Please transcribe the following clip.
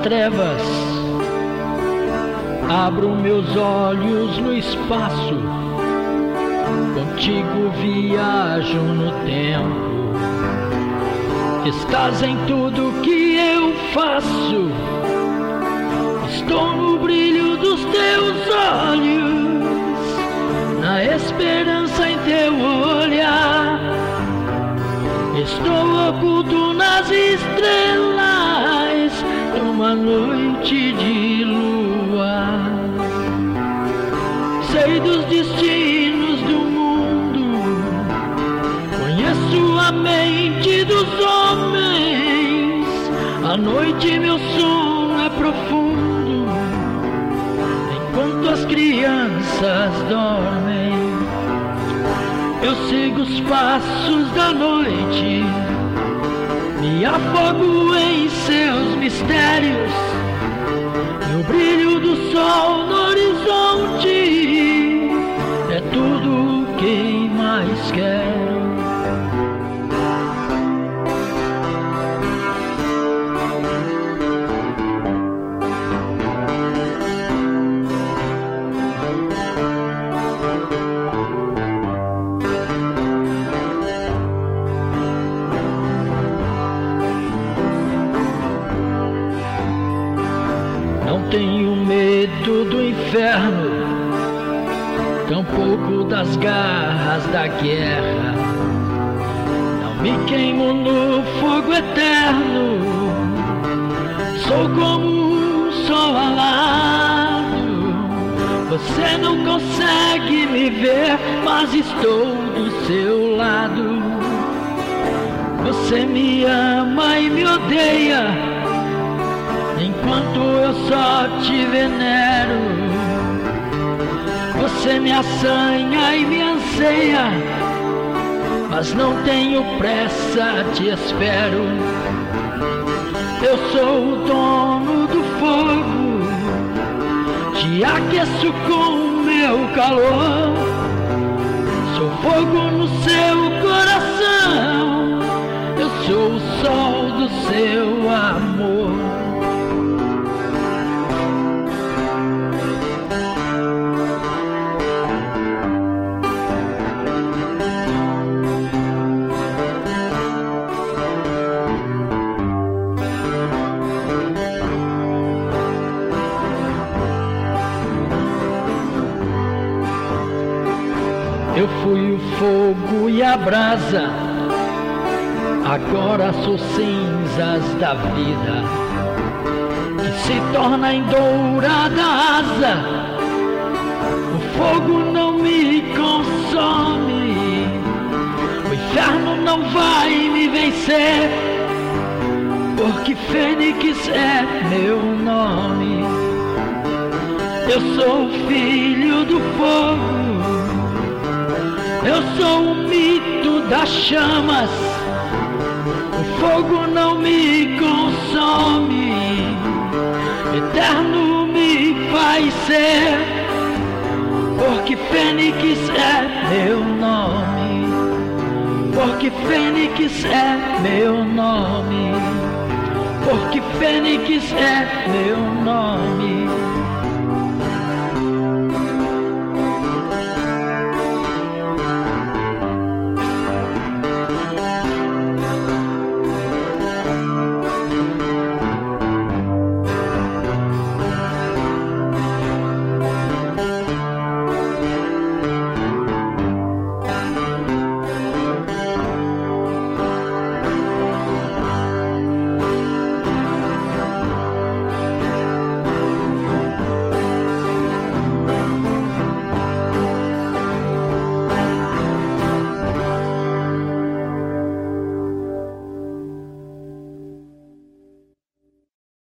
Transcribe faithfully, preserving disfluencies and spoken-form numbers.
trevas, abro meus olhos no espaço, contigo viajo no tempo. Estás em tudo que eu faço, estou no brilho dos teus olhos, na esperança em teu olhar. Estou oculto nas estrelas, numa noite de lua. Sei dos destinos do mundo, conheço a mente dos homens. À noite meu sono é profundo, enquanto as crianças dormem. Eu sigo os passos da noite, me afogo em seus mistérios, no brilho do sol no horizonte, é tudo o que mais quero. Tenho medo do inferno, tampouco das garras da guerra. Não me queimo no fogo eterno, sou como um sol alado. Você não consegue me ver, mas estou do seu lado. Você me ama e me odeia, enquanto eu só te venero. Você me assanha e me anseia, mas não tenho pressa, te espero. Eu sou o dono do fogo, te aqueço com meu calor. Sou fogo no seu coração, eu sou o sol do seu amor. Eu fui o fogo e a brasa, agora sou cinzas da vida, que se torna em dourada asa. O fogo não me consome, o inferno não vai me vencer, porque Fênix é meu nome. Eu sou filho do fogo, eu sou o mito das chamas. O fogo não me consome, eterno me faz ser, porque Fênix é meu nome, porque Fênix é meu nome, porque Fênix é meu nome.